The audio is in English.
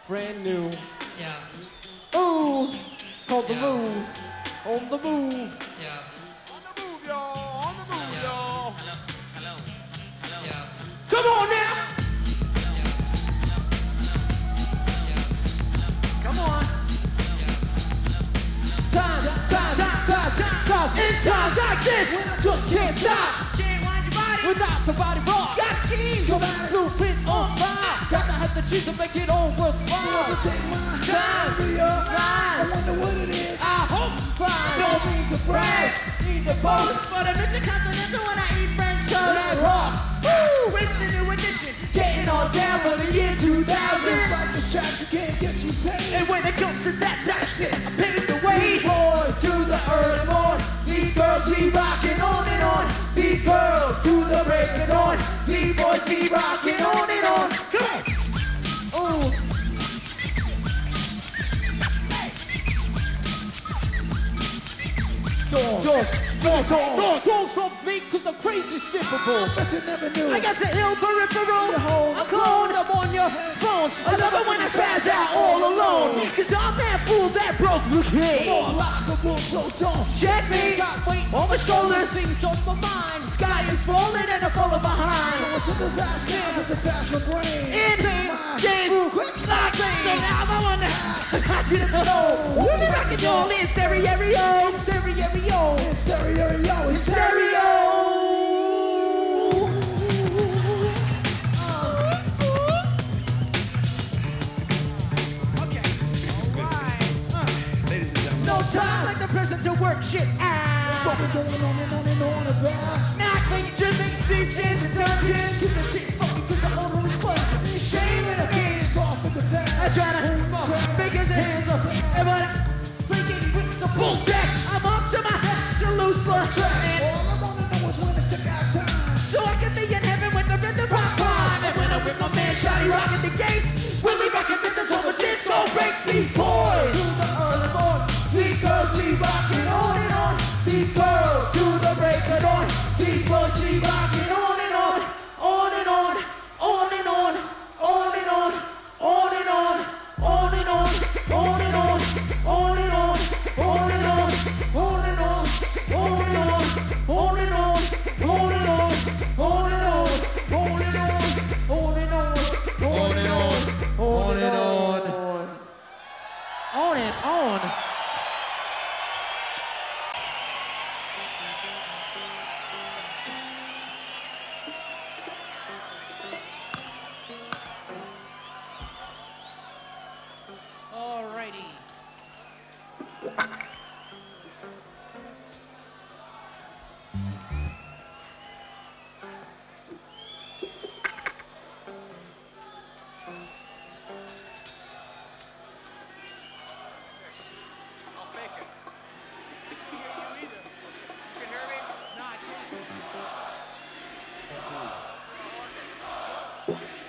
brand new. Yeah. Ooh, it's called The Yeah. Move. On the move. Yeah. On the move, y'all. On the move, y'all. Yeah. Come on now. Come on. Time. It's times like this when I just can't stop. Can't wind your body. Without the body rock. Got schemes. Blueprints on fire. Got to have the cheese to make it all worthwhile. So take my Time. I wonder what it is. I hope you find. Don't mean to brag. Need to boast. But I'm intercontinental when I eat French So toast. that rock. Woo! With the new edition. Getting on down for the year 2000. Like distraction can't get you paid. And when it comes to that type shit, I paved the way. Boys to the early morn. These girls be rocking on and on. These girls to the break of dawn. These boys be rocking on and on. Come on. Ooh. Don't stop me cause I'm crazy sniffable. But you never knew. I got the ill peripheral. I'm cloned up on your phones. I love it when I spaz out all alone. Cause I'm that fool that broke the game. More lockable, so don't Check me. Got weight On my shoulders. things on my mind. Sky is falling and I'm falling behind. As soon as I sound, it's a fast my brain. In James Locked. So now I wonder how you know. We'll be rocking y'all in stereo. Stereo. It's stereo, it's Stereo. Ladies and gentlemen, No time like the present to work shit out. what we're going on and on about. Nothing just makes beats in the dungeon. Keep the shit funky cause I order it question. Shame in the Hands off with the I bag. try to make his hands up. Everybody freaking with the full deck. I'm up to my head to loose slush. All I wanna know is when to check out time. So I can be in heaven with the rhythm rock rhyme. And when I'm with my man Shotty rocking the gates, we'll be rocking rhythms over disco breaks. These boys to the early morn. These girls be rocking on and on. These girls to the break of dawn. These boys be rocking on and on. On and on. On and on. On and on. On and on. On and on. On and on. On and on. On and on. On and on. On and on. On and on. On and on. On and on. On and on. On and on. On and on. On and on. on and on. Alrighty. I'll fake it. I can't hear you either. You can hear me? No, I can't.